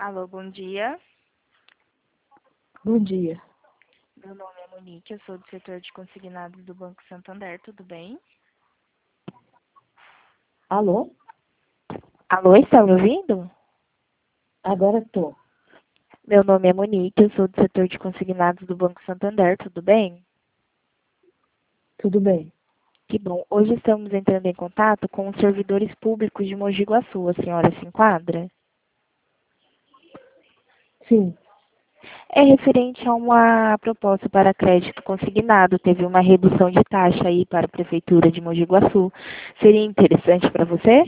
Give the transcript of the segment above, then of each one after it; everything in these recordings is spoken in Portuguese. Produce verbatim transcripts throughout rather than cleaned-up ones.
Alô, bom dia. Bom dia. Meu nome é Monique, eu sou do setor de consignados do Banco Santander, tudo bem? Alô? Alô, está me ouvindo? Agora tô. Meu nome é Monique, eu sou do setor de consignados do Banco Santander, tudo bem? Tudo bem. Que bom. Hoje estamos entrando em contato com os servidores públicos de Mogi Guaçu. A senhora se enquadra? Sim. É referente a uma proposta para crédito consignado. Teve uma redução de taxa aí para a Prefeitura de Mogi Guaçu. Seria interessante para você?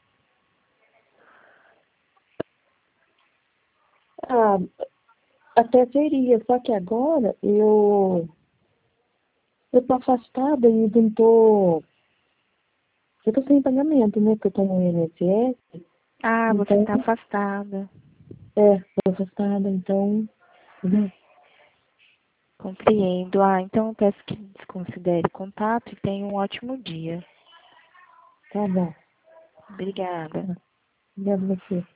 Ah, até seria, só que agora eu eu tô afastada e não tô. Eu tô sem pagamento, né? Porque eu tô no I N S S. Ah, você Então, está afastada. é, tô afastada, então. Uhum. Compreendo. Ah, então eu peço que desconsidere o contato e tenha um ótimo dia. Tá bom. Obrigada. Obrigada a você.